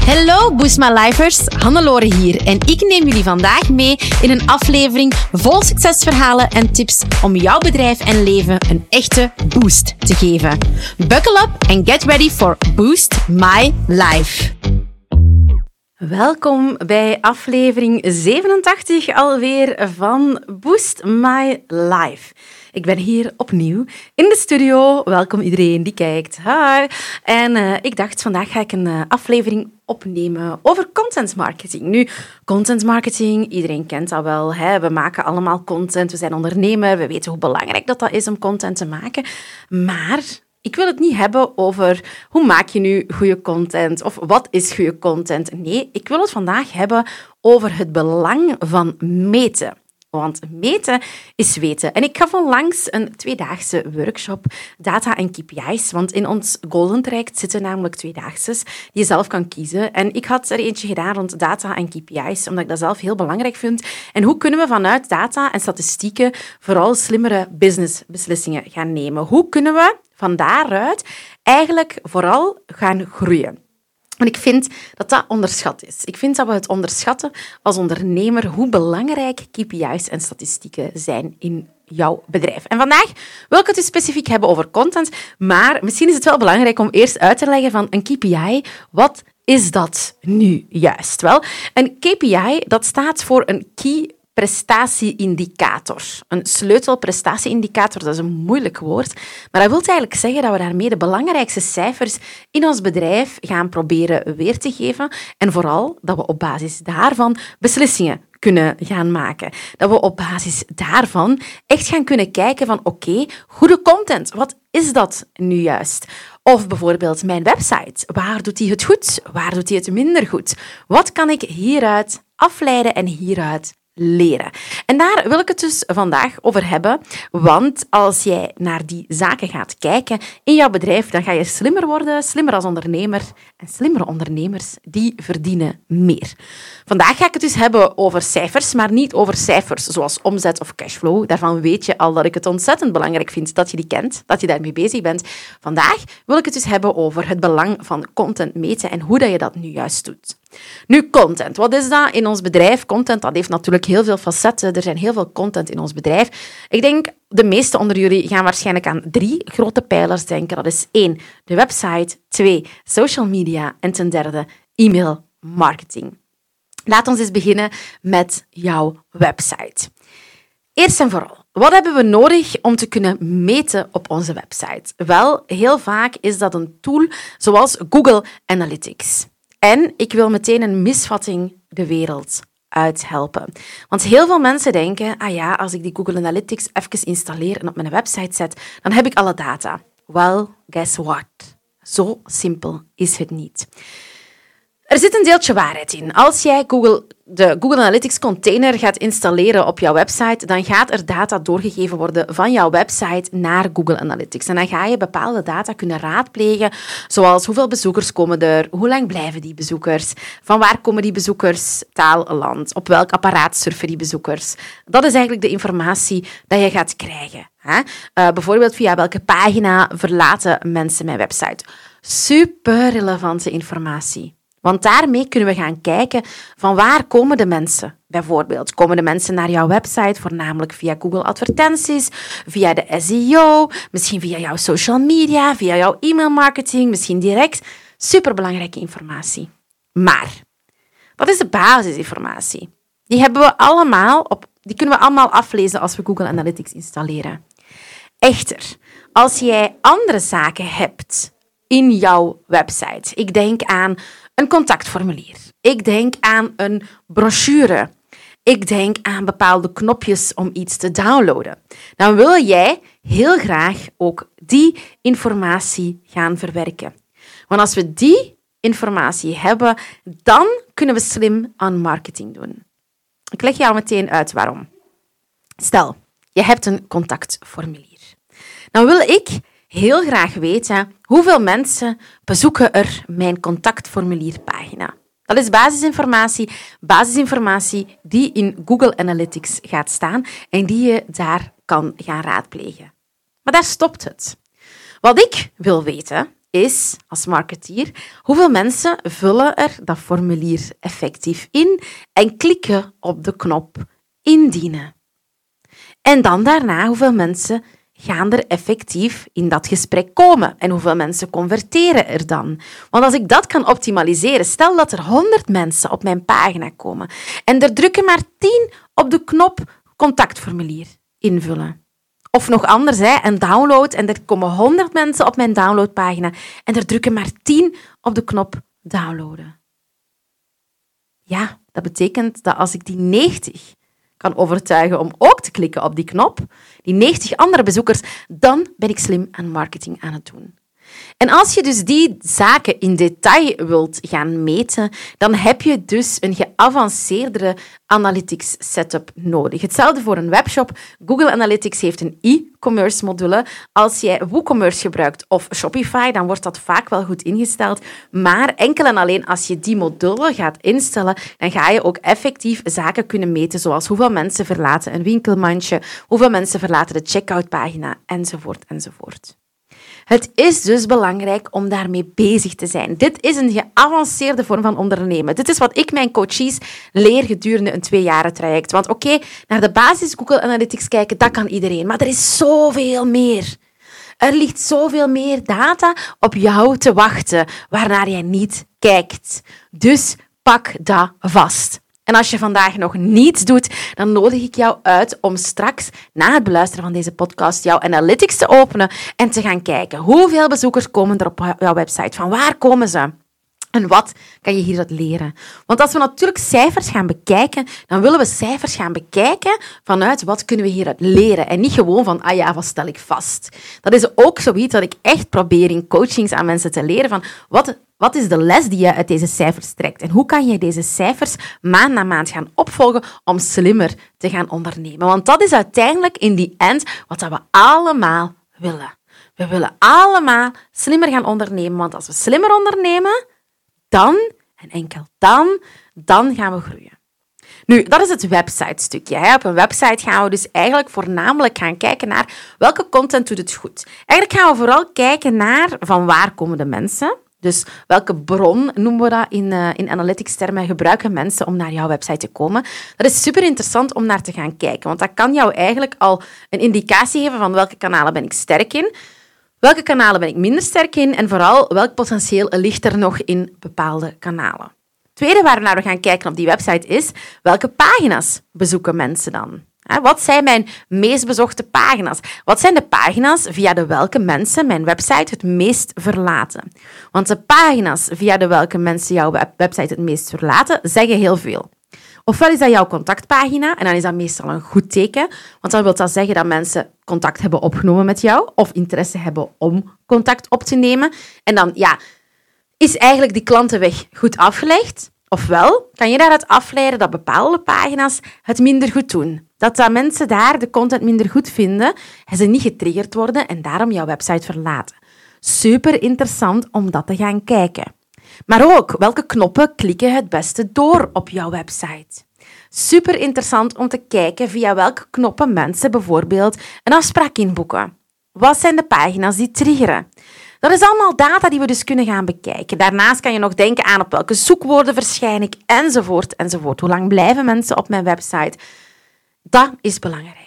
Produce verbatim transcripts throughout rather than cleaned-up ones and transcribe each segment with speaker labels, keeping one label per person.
Speaker 1: Hallo Boost My Lifers, Hannelore hier en ik neem jullie vandaag mee in een aflevering vol succesverhalen en tips om jouw bedrijf en leven een echte boost te geven. Buckle up and get ready for Boost My Life. Welkom bij aflevering zevenentachtig alweer van Boost My Life. Ik ben hier opnieuw in de studio. Welkom iedereen die kijkt. Hi. En uh, ik dacht, vandaag ga ik een uh, aflevering opnemen over content marketing. Nu, content marketing, iedereen kent dat wel. Hè? We maken allemaal content, we zijn ondernemer, we weten hoe belangrijk dat, dat is om content te maken. Maar ik wil het niet hebben over hoe maak je nu goede content of wat is goede content. Nee, ik wil het vandaag hebben over het belang van meten. Want meten is weten. En ik gaf onlangs een tweedaagse workshop, data en K P I's. Want in ons Golden Traject zitten namelijk tweedaagses die je zelf kan kiezen. En ik had er eentje gedaan rond data en K P I's, omdat ik dat zelf heel belangrijk vind. En hoe kunnen we vanuit data en statistieken vooral slimmere businessbeslissingen gaan nemen? Hoe kunnen we van daaruit eigenlijk vooral gaan groeien? En ik vind dat dat onderschat is. Ik vind dat we het onderschatten als ondernemer hoe belangrijk K P I's en statistieken zijn in jouw bedrijf. En vandaag wil ik het dus specifiek hebben over content, maar misschien is het wel belangrijk om eerst uit te leggen van een K P I. Wat is dat nu juist? Wel, een K P I, dat staat voor een Key Prestatie-indicator. Een sleutelprestatie-indicator, dat is een moeilijk woord, maar dat wil eigenlijk zeggen dat we daarmee de belangrijkste cijfers in ons bedrijf gaan proberen weer te geven en vooral dat we op basis daarvan beslissingen kunnen gaan maken. Dat we op basis daarvan echt gaan kunnen kijken van oké, okay, goede content, wat is dat nu juist? Of bijvoorbeeld mijn website, waar doet hij het goed? Waar doet hij het minder goed? Wat kan ik hieruit afleiden en hieruit leren? En daar wil ik het dus vandaag over hebben, want als jij naar die zaken gaat kijken in jouw bedrijf, dan ga je slimmer worden, slimmer als ondernemer. En slimmere ondernemers, die verdienen meer. Vandaag ga ik het dus hebben over cijfers, maar niet over cijfers zoals omzet of cashflow. Daarvan weet je al dat ik het ontzettend belangrijk vind dat je die kent, dat je daarmee bezig bent. Vandaag wil ik het dus hebben over het belang van content meten en hoe dat je dat nu juist doet. Nu, content. Wat is dat in ons bedrijf? Content, dat heeft natuurlijk heel veel facetten. Er zijn heel veel content in ons bedrijf. Ik denk, de meesten onder jullie gaan waarschijnlijk aan drie grote pijlers denken. Dat is één, de website. Twee, social media. En ten derde, e-mail marketing. Laat ons eens beginnen met jouw website. Eerst en vooral, wat hebben we nodig om te kunnen meten op onze website? Wel, heel vaak is dat een tool zoals Google Analytics. En ik wil meteen een misvatting de wereld uithelpen. Want heel veel mensen denken, ah ja, als ik die Google Analytics even installeer en op mijn website zet, dan heb ik alle data. Well, guess what? Zo simpel is het niet. Er zit een deeltje waarheid in. Als jij Google, de Google Analytics container gaat installeren op jouw website, dan gaat er data doorgegeven worden van jouw website naar Google Analytics. En dan ga je bepaalde data kunnen raadplegen, zoals hoeveel bezoekers komen er, hoe lang blijven die bezoekers, van waar komen die bezoekers, taal, land, op welk apparaat surfen die bezoekers. Dat is eigenlijk de informatie dat je gaat krijgen. Hè? Uh, bijvoorbeeld via welke pagina verlaten mensen mijn website. Super relevante informatie. Want daarmee kunnen we gaan kijken van waar komen de mensen. Bijvoorbeeld, komen de mensen naar jouw website voornamelijk via Google Advertenties, via de S E O, misschien via jouw social media, via jouw e-mailmarketing, misschien direct. Superbelangrijke informatie. Maar, wat is de basisinformatie? Die hebben we allemaal op, die kunnen we allemaal aflezen als we Google Analytics installeren. Echter, als jij andere zaken hebt in jouw website, ik denk aan een contactformulier. Ik denk aan een brochure. Ik denk aan bepaalde knopjes om iets te downloaden. Dan wil jij heel graag ook die informatie gaan verwerken. Want als we die informatie hebben, dan kunnen we slim aan marketing doen. Ik leg jou meteen uit waarom. Stel, je hebt een contactformulier. Dan wil ik heel graag weten hoeveel mensen bezoeken er mijn contactformulierpagina. Dat is basisinformatie, basisinformatie die in Google Analytics gaat staan en die je daar kan gaan raadplegen. Maar daar stopt het. Wat ik wil weten, is, als marketeer, hoeveel mensen vullen er dat formulier effectief in en klikken op de knop indienen. En dan daarna, hoeveel mensen gaan er effectief in dat gesprek komen en hoeveel mensen converteren er dan. Want als ik dat kan optimaliseren, stel dat er honderd mensen op mijn pagina komen en er drukken maar tien op de knop contactformulier invullen. Of nog anders, hè, een download en er komen honderd mensen op mijn downloadpagina en er drukken maar tien op de knop downloaden. Ja, dat betekent dat als ik die negentig kan overtuigen om ook te klikken op die knop, die negentig andere bezoekers, dan ben ik slim aan marketing aan het doen. En als je dus die zaken in detail wilt gaan meten, dan heb je dus een geavanceerdere analytics setup nodig. Hetzelfde voor een webshop. Google Analytics heeft een e-commerce module. Als jij WooCommerce gebruikt of Shopify, dan wordt dat vaak wel goed ingesteld. Maar enkel en alleen als je die module gaat instellen, dan ga je ook effectief zaken kunnen meten, zoals hoeveel mensen verlaten een winkelmandje, hoeveel mensen verlaten de checkoutpagina, enzovoort, enzovoort. Het is dus belangrijk om daarmee bezig te zijn. Dit is een geavanceerde vorm van ondernemen. Dit is wat ik mijn coaches leer gedurende een tweejaren traject. Want oké, okay, naar de basis Google Analytics kijken, dat kan iedereen. Maar er is zoveel meer. Er ligt zoveel meer data op jou te wachten, waarnaar jij niet kijkt. Dus pak dat vast. En als je vandaag nog niets doet, dan nodig ik jou uit om straks, na het beluisteren van deze podcast, jouw analytics te openen en te gaan kijken hoeveel bezoekers komen er op jouw website. Van waar komen ze? En wat kan je hieruit leren? Want als we natuurlijk cijfers gaan bekijken, dan willen we cijfers gaan bekijken vanuit wat kunnen we hieruit leren. En niet gewoon van, ah ja, wat stel ik vast? Dat is ook zoiets dat ik echt probeer in coachings aan mensen te leren van, wat, wat is de les die je uit deze cijfers trekt? En hoe kan je deze cijfers maand na maand gaan opvolgen om slimmer te gaan ondernemen? Want dat is uiteindelijk in die end wat we allemaal willen. We willen allemaal slimmer gaan ondernemen, want als we slimmer ondernemen, dan, en enkel dan, dan gaan we groeien. Nu, dat is het website-stukje. Op een website gaan we dus eigenlijk voornamelijk gaan kijken naar welke content doet het goed. Eigenlijk gaan we vooral kijken naar van waar komen de mensen. Dus welke bron, noemen we dat in, uh, in analytics-termen, gebruiken mensen om naar jouw website te komen. Dat is super interessant om naar te gaan kijken, want dat kan jou eigenlijk al een indicatie geven van welke kanalen ben ik sterk in. Welke kanalen ben ik minder sterk in en vooral welk potentieel ligt er nog in bepaalde kanalen. Het tweede waar we naar gaan kijken op die website is welke pagina's bezoeken mensen dan? Wat zijn mijn meest bezochte pagina's? Wat zijn de pagina's via de welke mensen mijn website het meest verlaten? Want de pagina's via de welke mensen jouw website het meest verlaten, zeggen heel veel. Ofwel is dat jouw contactpagina, en dan is dat meestal een goed teken, want dan wil dat zeggen dat mensen contact hebben opgenomen met jou of interesse hebben om contact op te nemen. En dan, ja, is eigenlijk die klantenweg goed afgelegd? Ofwel kan je daaruit afleiden dat bepaalde pagina's het minder goed doen. Dat, dat mensen daar de content minder goed vinden en ze niet getriggerd worden en daarom jouw website verlaten. Super interessant om dat te gaan kijken. Maar ook, welke knoppen klikken het beste door op jouw website? Super interessant om te kijken via welke knoppen mensen bijvoorbeeld een afspraak inboeken. Wat zijn de pagina's die triggeren? Dat is allemaal data die we dus kunnen gaan bekijken. Daarnaast kan je nog denken aan op welke zoekwoorden verschijn ik, enzovoort, enzovoort. Hoe lang blijven mensen op mijn website? Dat is belangrijk.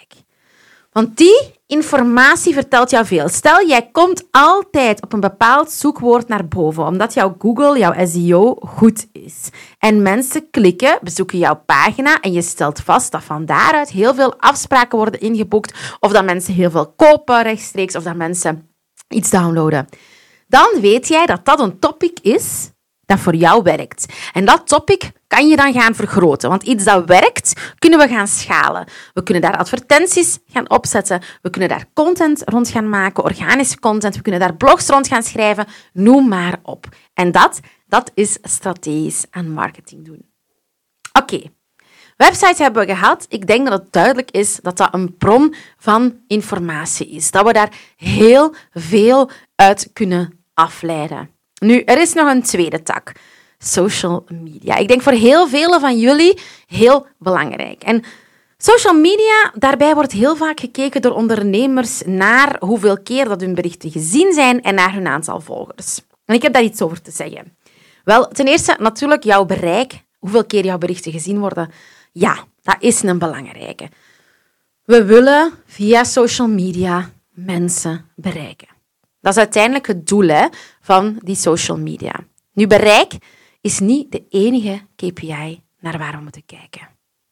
Speaker 1: Want die informatie vertelt jou veel. Stel, jij komt altijd op een bepaald zoekwoord naar boven, omdat jouw Google, jouw S E O goed is. En mensen klikken, bezoeken jouw pagina en je stelt vast dat van daaruit heel veel afspraken worden ingeboekt, of dat mensen heel veel kopen rechtstreeks, of dat mensen iets downloaden. Dan weet jij dat dat een topic is dat voor jou werkt. En dat topic kan je dan gaan vergroten. Want iets dat werkt, kunnen we gaan schalen. We kunnen daar advertenties gaan opzetten. We kunnen daar content rond gaan maken, organische content. We kunnen daar blogs rond gaan schrijven. Noem maar op. En dat, dat is strategisch aan marketing doen. Oké. Okay. Websites hebben we gehad. Ik denk dat het duidelijk is dat dat een bron van informatie is. Dat we daar heel veel uit kunnen afleiden. Nu, er is nog een tweede tak. Social media. Ik denk voor heel velen van jullie heel belangrijk. En Social media, daarbij wordt heel vaak gekeken door ondernemers naar hoeveel keer dat hun berichten gezien zijn en naar hun aantal volgers. En ik heb daar iets over te zeggen. Wel, ten eerste natuurlijk jouw bereik, hoeveel keer jouw berichten gezien worden. Ja, dat is een belangrijke. We willen via social media mensen bereiken. Dat is uiteindelijk het doel hè, van die social media. Nu, bereik is niet de enige K P I naar waar we moeten kijken.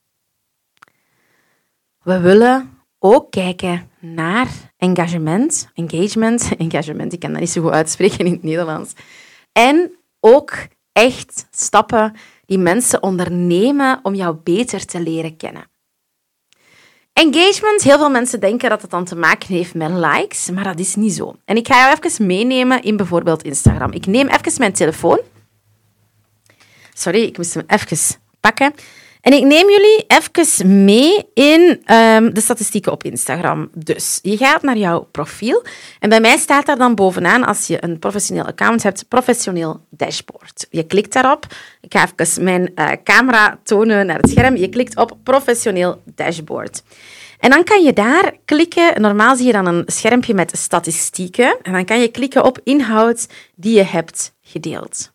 Speaker 1: We willen ook kijken naar engagement. Engagement, engagement, ik kan dat niet zo goed uitspreken in het Nederlands. En ook echt stappen die mensen ondernemen om jou beter te leren kennen. Engagement, heel veel mensen denken dat het dan te maken heeft met likes, maar dat is niet zo. En ik ga jou even meenemen in bijvoorbeeld Instagram. Ik neem even mijn telefoon. Sorry, ik moest hem even pakken. En ik neem jullie even mee in um, de statistieken op Instagram. Dus je gaat naar jouw profiel en bij mij staat daar dan bovenaan, als je een professioneel account hebt, professioneel dashboard. Je klikt daarop. Ik ga even mijn uh, camera tonen naar het scherm. Je klikt op professioneel dashboard. En dan kan je daar klikken. Normaal zie je dan een schermpje met statistieken. En dan kan je klikken op inhoud die je hebt gedeeld.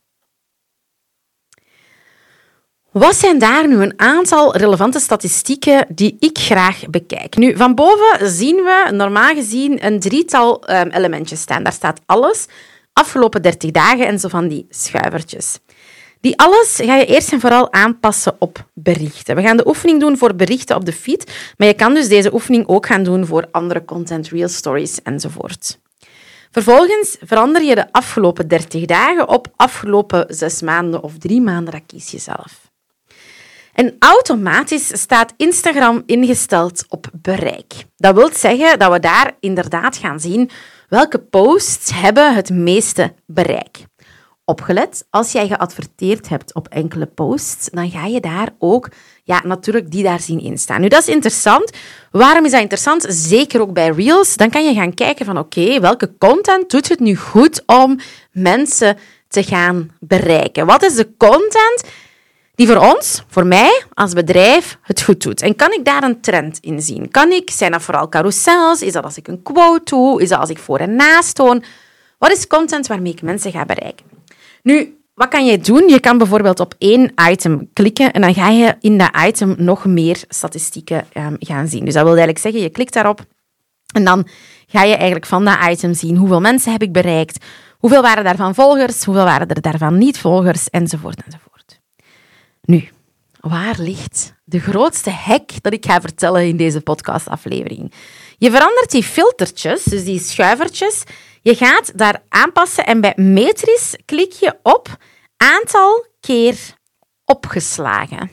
Speaker 1: Wat zijn daar nu een aantal relevante statistieken die ik graag bekijk? Nu, van boven zien we normaal gezien een drietal um, elementjes staan. Daar staat alles, afgelopen dertig dagen en zo van die schuivertjes. Die alles ga je eerst en vooral aanpassen op berichten. We gaan de oefening doen voor berichten op de feed, maar je kan dus deze oefening ook gaan doen voor andere content, reel stories enzovoort. Vervolgens verander je de afgelopen dertig dagen op afgelopen zes maanden of drie maanden, dat kies je zelf. En automatisch staat Instagram ingesteld op bereik. Dat wil zeggen dat we daar inderdaad gaan zien welke posts hebben het meeste bereik. Opgelet, als jij geadverteerd hebt op enkele posts, dan ga je daar ook ja, natuurlijk die daar zien instaan. Nu, dat is interessant. Waarom is dat interessant? Zeker ook bij Reels. Dan kan je gaan kijken van oké, okay, welke content doet het nu goed om mensen te gaan bereiken? Wat is de content die voor ons, voor mij als bedrijf, het goed doet? En kan ik daar een trend in zien? Kan ik, zijn dat vooral carousels? Is dat als ik een quote doe? Is dat als ik voor en naast toon? Wat is content waarmee ik mensen ga bereiken? Nu, wat kan je doen? Je kan bijvoorbeeld op één item klikken en dan ga je in dat item nog meer statistieken um, gaan zien. Dus dat wil eigenlijk zeggen, je klikt daarop en dan ga je eigenlijk van dat item zien hoeveel mensen heb ik bereikt, hoeveel waren daarvan volgers, hoeveel waren er daarvan niet-volgers, enzovoort, enzovoort. Nu, waar ligt de grootste hack dat ik ga vertellen in deze podcastaflevering? Je verandert die filtertjes, dus die schuivertjes. Je gaat daar aanpassen en bij Metris klik je op aantal keer opgeslagen.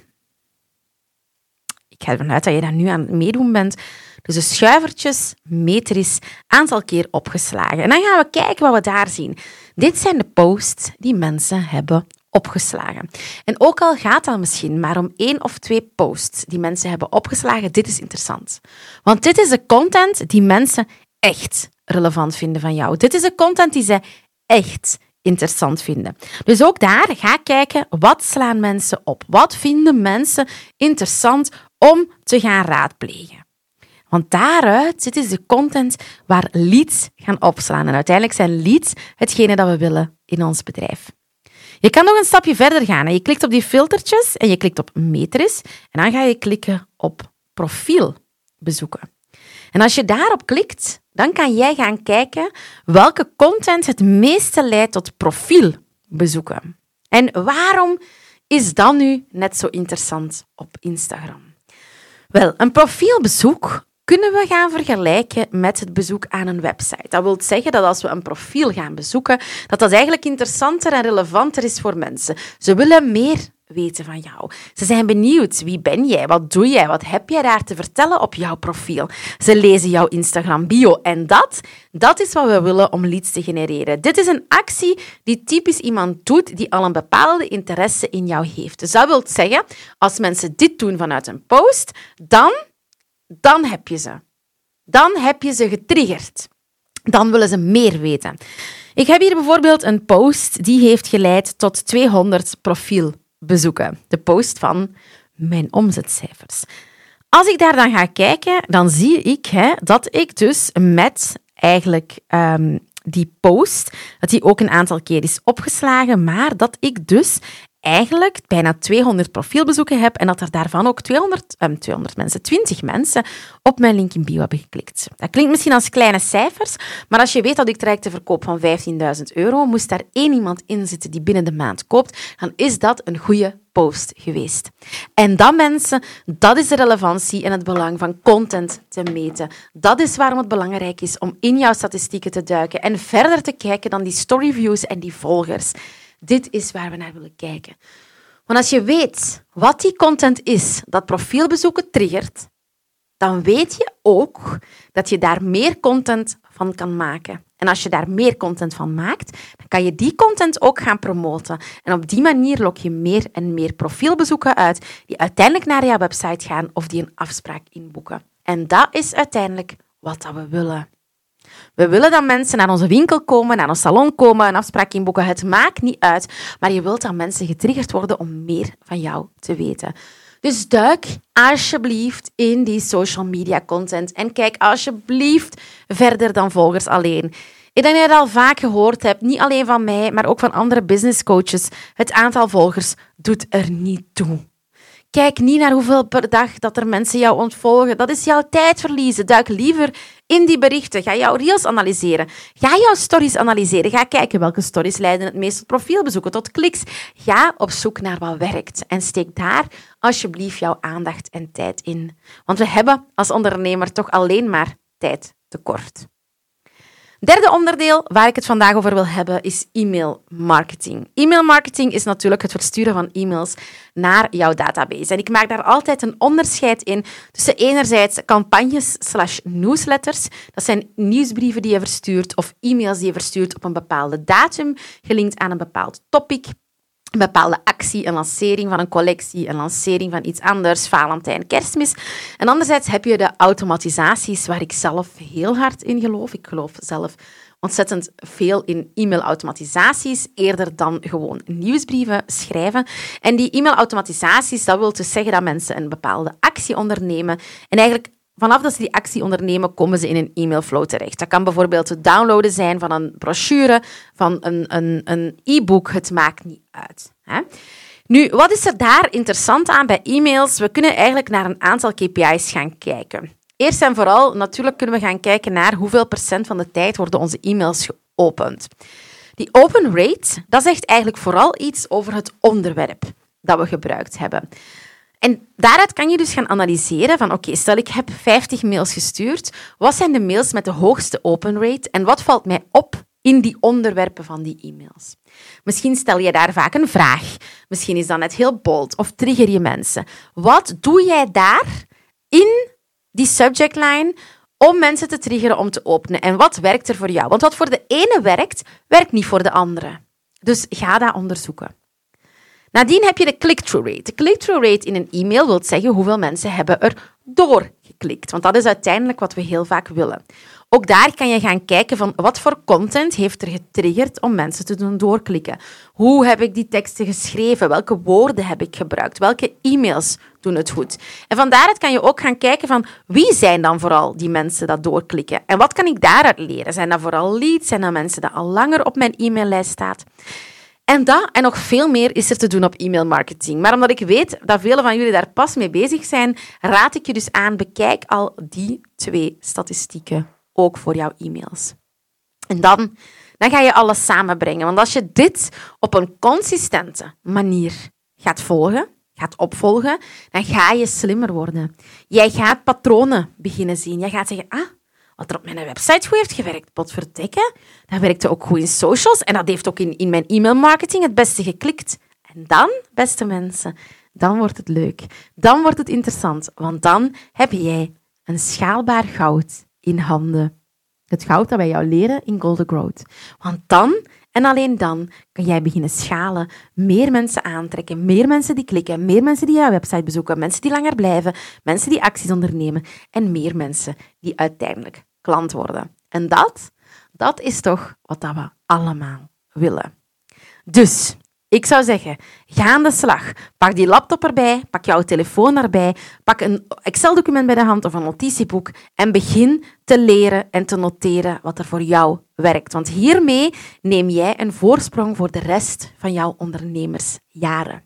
Speaker 1: Ik ga ervan uit dat je daar nu aan het meedoen bent. Dus de schuivertjes, Metris, aantal keer opgeslagen. En dan gaan we kijken wat we daar zien. Dit zijn de posts die mensen hebben opgeslagen. En ook al gaat dat misschien maar om één of twee posts die mensen hebben opgeslagen, dit is interessant. Want dit is de content die mensen echt relevant vinden van jou. Dit is de content die ze echt interessant vinden. Dus ook daar ga kijken, wat slaan mensen op? Wat vinden mensen interessant om te gaan raadplegen? Want daaruit, dit is de content waar leads gaan opslaan. En uiteindelijk zijn leads hetgene dat we willen in ons bedrijf. Je kan nog een stapje verder gaan. Je klikt op die filtertjes en je klikt op Metris. En dan ga je klikken op profiel bezoeken. En als je daarop klikt, dan kan jij gaan kijken welke content het meeste leidt tot profielbezoeken. En waarom is dat nu net zo interessant op Instagram? Wel, een profielbezoek kunnen we gaan vergelijken met het bezoek aan een website. Dat wil zeggen dat als we een profiel gaan bezoeken, dat dat eigenlijk interessanter en relevanter is voor mensen. Ze willen meer weten van jou. Ze zijn benieuwd. Wie ben jij? Wat doe jij? Wat heb jij daar te vertellen op jouw profiel? Ze lezen jouw Instagram bio. En dat, dat is wat we willen om leads te genereren. Dit is een actie die typisch iemand doet die al een bepaalde interesse in jou heeft. Dus dat wil zeggen, als mensen dit doen vanuit een post, dan, dan heb je ze. Dan heb je ze getriggerd. Dan willen ze meer weten. Ik heb hier bijvoorbeeld een post die heeft geleid tot tweehonderd profielbezoeken. De post van mijn omzetcijfers. als ik daar dan ga kijken, dan zie ik hè, dat ik dus met eigenlijk um, die post, dat die ook een aantal keer is opgeslagen, maar dat ik dus eigenlijk bijna tweehonderd profielbezoeken heb en dat er daarvan ook tweehonderd, um, tweehonderd mensen, twintig mensen op mijn link in bio hebben geklikt. Dat klinkt misschien als kleine cijfers, maar als je weet dat ik trajecten verkoop van vijftienduizend euro, moest daar één iemand in zitten die binnen de maand koopt, dan is dat een goede post geweest. En dat, mensen, dat is de relevantie en het belang van content te meten. Dat is waarom het belangrijk is om in jouw statistieken te duiken en verder te kijken dan die storyviews en die volgers. Dit is waar we naar willen kijken. Want als je weet wat die content is dat profielbezoeken triggert, dan weet je ook dat je daar meer content van kan maken. En als je daar meer content van maakt, dan kan je die content ook gaan promoten. En op die manier lok je meer en meer profielbezoeken uit die uiteindelijk naar jouw website gaan of die een afspraak inboeken. En dat is uiteindelijk wat dat we willen. We willen dat mensen naar onze winkel komen, naar ons salon komen, een afspraak inboeken. Het maakt niet uit, maar je wilt dat mensen getriggerd worden om meer van jou te weten. Dus duik alsjeblieft in die social media content en kijk alsjeblieft verder dan volgers alleen. Ik denk dat je het al vaak gehoord hebt, niet alleen van mij, maar ook van andere business coaches. Het aantal volgers doet er niet toe. Kijk niet naar hoeveel per dag dat er mensen jou ontvolgen. Dat is jouw tijd verliezen. Duik liever in die berichten. Ga jouw reels analyseren. Ga jouw stories analyseren. Ga kijken welke stories leiden het meest tot profielbezoeken, tot kliks. Ga op zoek naar wat werkt. En steek daar alsjeblieft jouw aandacht en tijd in. Want we hebben als ondernemer toch alleen maar tijd tekort. Derde onderdeel waar ik het vandaag over wil hebben is e-mail marketing. E-mail marketing is natuurlijk het versturen van e-mails naar jouw database. En ik maak daar altijd een onderscheid in tussen enerzijds campagnes slash newsletters. Dat zijn nieuwsbrieven die je verstuurt of e-mails die je verstuurt op een bepaalde datum, gelinkt aan een bepaald topic. Een bepaalde actie, een lancering van een collectie, een lancering van iets anders, Valentijn, Kerstmis. En anderzijds heb je de automatisaties waar ik zelf heel hard in geloof. Ik geloof zelf ontzettend veel in e-mail-automatisaties, eerder dan gewoon nieuwsbrieven schrijven. En die e-mail-automatisaties, dat wil dus zeggen dat mensen een bepaalde actie ondernemen en eigenlijk vanaf dat ze die actie ondernemen, komen ze in een e-mailflow terecht. Dat kan bijvoorbeeld het downloaden zijn van een brochure, van een, een, een e-book. Het maakt niet uit. Hè? Nu, wat is er daar interessant aan bij e-mails? We kunnen eigenlijk naar een aantal K P I's gaan kijken. Eerst en vooral, natuurlijk kunnen we gaan kijken naar hoeveel procent van de tijd worden onze e-mails geopend. Die open rate, dat zegt eigenlijk vooral iets over het onderwerp dat we gebruikt hebben. En daaruit kan je dus gaan analyseren van oké, okay, stel ik heb vijftig mails gestuurd, wat zijn de mails met de hoogste open rate en wat valt mij op in die onderwerpen van die e-mails? Misschien stel je daar vaak een vraag, misschien is dat net heel bold of trigger je mensen. Wat doe jij daar in die subject line om mensen te triggeren om te openen en wat werkt er voor jou? Want wat voor de ene werkt, werkt niet voor de andere. Dus ga dat onderzoeken. Nadien heb je de click-through rate. De click-through rate in een e-mail wil zeggen hoeveel mensen hebben er doorgeklikt. Want dat is uiteindelijk wat we heel vaak willen. Ook daar kan je gaan kijken van wat voor content heeft er getriggerd om mensen te doen doorklikken. Hoe heb ik die teksten geschreven? Welke woorden heb ik gebruikt? Welke e-mails doen het goed? En van daaruit kan je ook gaan kijken van wie zijn dan vooral die mensen dat doorklikken? En wat kan ik daaruit leren? Zijn dat vooral leads? Zijn dat mensen die al langer op mijn e-maillijst staan? En dat en nog veel meer is er te doen op e-mailmarketing. Maar omdat ik weet dat velen van jullie daar pas mee bezig zijn, raad ik je dus aan, bekijk al die twee statistieken ook voor jouw e-mails. En dan, dan ga je alles samenbrengen. Want als je dit op een consistente manier gaat volgen, gaat opvolgen, dan ga je slimmer worden. Jij gaat patronen beginnen zien. Jij gaat zeggen, ah, wat er op mijn website goed heeft gewerkt, potverdikke, dat werkte ook goed in socials en dat heeft ook in, in mijn e-mailmarketing het beste geklikt. En dan, beste mensen, dan wordt het leuk. Dan wordt het interessant, want dan heb jij een schaalbaar goud in handen. Het goud dat wij jou leren in Golden Growth. Want dan, en alleen dan, kan jij beginnen schalen, meer mensen aantrekken, meer mensen die klikken, meer mensen die jouw website bezoeken, mensen die langer blijven, mensen die acties ondernemen en meer mensen die uiteindelijk klant worden. En dat, dat is toch wat dat we allemaal willen. Dus, ik zou zeggen, ga aan de slag. Pak die laptop erbij, pak jouw telefoon erbij, pak een Excel-document bij de hand of een notitieboek en begin te leren en te noteren wat er voor jou werkt. Want hiermee neem jij een voorsprong voor de rest van jouw ondernemersjaren.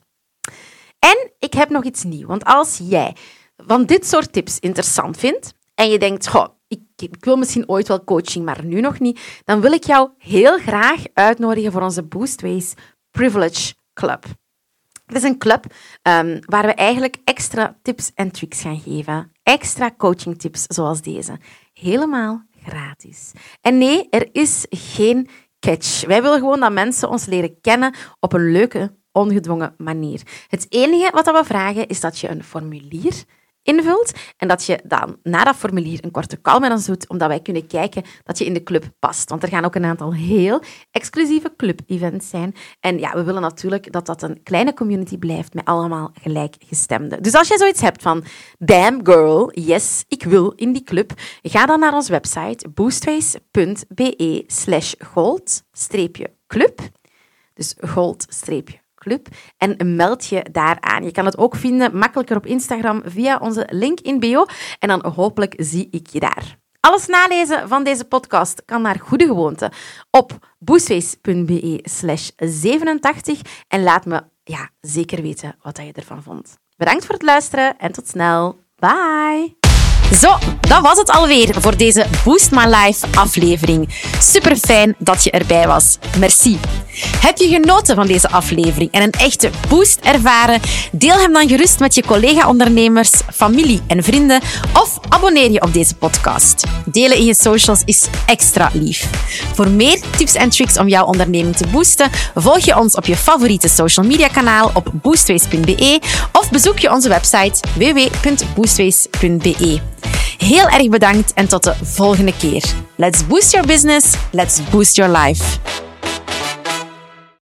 Speaker 1: En ik heb nog iets nieuws, want als jij van dit soort tips interessant vindt en je denkt, goh, ik, ik wil misschien ooit wel coaching, maar nu nog niet, dan wil ik jou heel graag uitnodigen voor onze Boostways Privilege Club. Het is een club um, waar we eigenlijk extra tips en tricks gaan geven. Extra coaching tips zoals deze. Helemaal gratis. En nee, er is geen catch. Wij willen gewoon dat mensen ons leren kennen op een leuke, ongedwongen manier. Het enige wat we vragen is dat je een formulier invult en dat je dan na dat formulier een korte call met ons doet, omdat wij kunnen kijken dat je in de club past. Want er gaan ook een aantal heel exclusieve club-events zijn. En ja, we willen natuurlijk dat dat een kleine community blijft met allemaal gelijkgestemden. Dus als je zoiets hebt van, damn girl, yes, ik wil in die club, ga dan naar onze website boostways.be slash gold-club. Dus gold-club. Club en meld je daar aan. Je kan het ook vinden makkelijker op Instagram via onze link in bio en dan hopelijk zie ik je daar. Alles nalezen van deze podcast kan naar goede gewoonte op boostways.be slash 87 en laat me ja, zeker weten wat je ervan vond. Bedankt voor het luisteren en tot snel. Bye! Zo, dat was het alweer voor deze Boost My Life aflevering. Super fijn dat je erbij was. Merci. Heb je genoten van deze aflevering en een echte boost ervaren? Deel hem dan gerust met je collega-ondernemers, familie en vrienden of abonneer je op deze podcast. Delen in je socials is extra lief. Voor meer tips en tricks om jouw onderneming te boosten, volg je ons op je favoriete social media kanaal op boostways punt be of bezoek je onze website w w w punt boostways punt be. Heel erg bedankt en tot de volgende keer. Let's boost your business, let's boost your life.